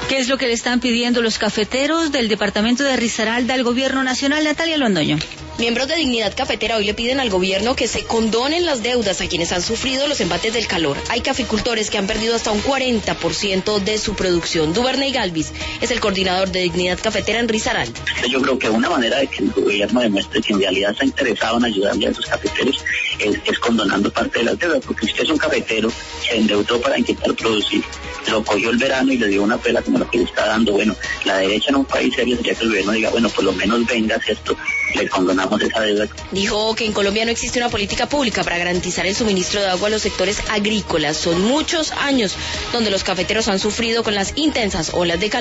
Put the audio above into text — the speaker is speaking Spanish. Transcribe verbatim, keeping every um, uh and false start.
¿Qué es lo que le están pidiendo los cafeteros del departamento de Risaralda al gobierno nacional? Natalia Londoño. Miembros de Dignidad Cafetera hoy le piden al gobierno que se condonen las deudas a quienes han sufrido los embates del calor. Hay caficultores que han perdido hasta un cuarenta por ciento de su producción. Duvernay Galvis es el coordinador de Dignidad Cafetera en Risaralda. Yo creo que una manera de que el gobierno demuestre que en realidad está interesado en ayudarle a esos cafeteros es, es condonando parte de las deudas, porque si usted es un cafetero, se endeudó para intentar producir, lo cogió el verano y le dio una pela como la que le está dando. Bueno, la derecha en un país serio sería que el gobierno diga, bueno, por lo menos venga, ¿cierto?, le condonamos esa deuda. Dijo que en Colombia no existe una política pública para garantizar el suministro de agua a los sectores agrícolas. Son muchos años donde los cafeteros han sufrido con las intensas olas de calor.